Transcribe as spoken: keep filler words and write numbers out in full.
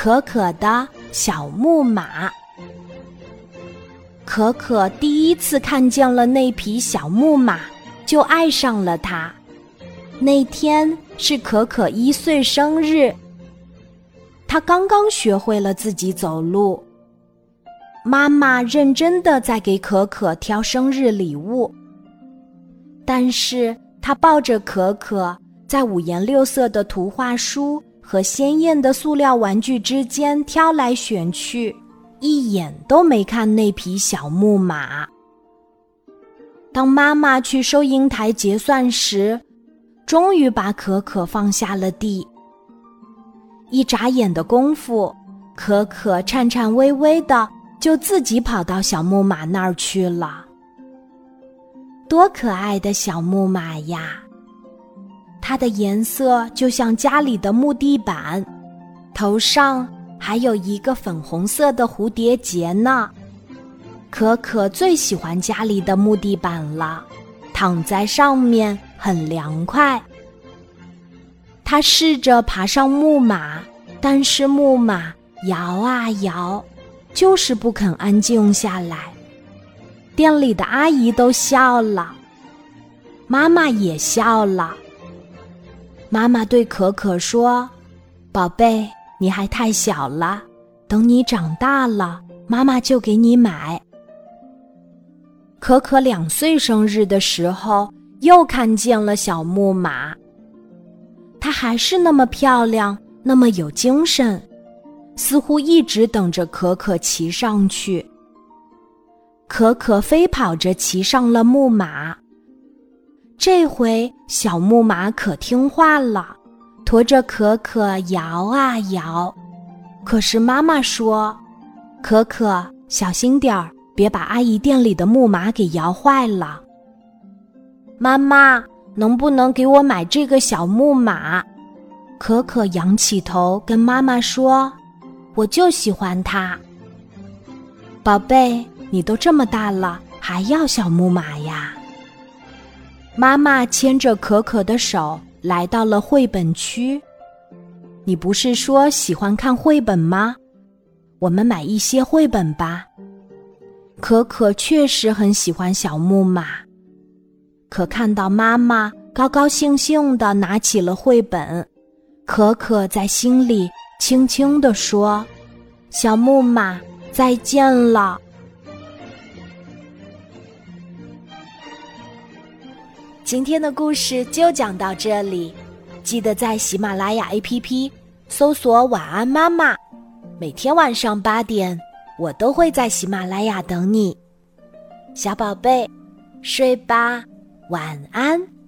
可可的小木马。可可第一次看见了那匹小木马，就爱上了它。那天是可可一岁生日，她刚刚学会了自己走路。妈妈认真地在给可可挑生日礼物，但是她抱着可可，在五颜六色的图画书和鲜艳的塑料玩具之间挑来选去，一眼都没看那匹小木马。当妈妈去收银台结算时，终于把可可放下了地。一眨眼的功夫，可可颤颤巍巍的就自己跑到小木马那儿去了。多可爱的小木马呀！它的颜色就像家里的木地板，头上还有一个粉红色的蝴蝶结呢。可可最喜欢家里的木地板了，躺在上面很凉快。他试着爬上木马，但是木马摇啊摇，就是不肯安静下来。店里的阿姨都笑了，妈妈也笑了。妈妈对可可说：“宝贝，你还太小了，等你长大了，妈妈就给你买。”可可两岁生日的时候，又看见了小木马。她还是那么漂亮，那么有精神，似乎一直等着可可骑上去。可可飞跑着骑上了木马，这回小木马可听话了，驮着可可摇啊摇。可是妈妈说：“可可，小心点儿，别把阿姨店里的木马给摇坏了。”妈妈，能不能给我买这个小木马？可可仰起头跟妈妈说：“我就喜欢它。”宝贝，你都这么大了，还要小木马呀？妈妈牵着可可的手来到了绘本区。你不是说喜欢看绘本吗？我们买一些绘本吧。可可确实很喜欢小木马，可看到妈妈高高兴兴地拿起了绘本，可可在心里轻轻地说：“小木马，再见了。”今天的故事就讲到这里，记得在喜马拉雅 A P P 搜索晚安妈妈，每天晚上八点，我都会在喜马拉雅等你。小宝贝，睡吧，晚安。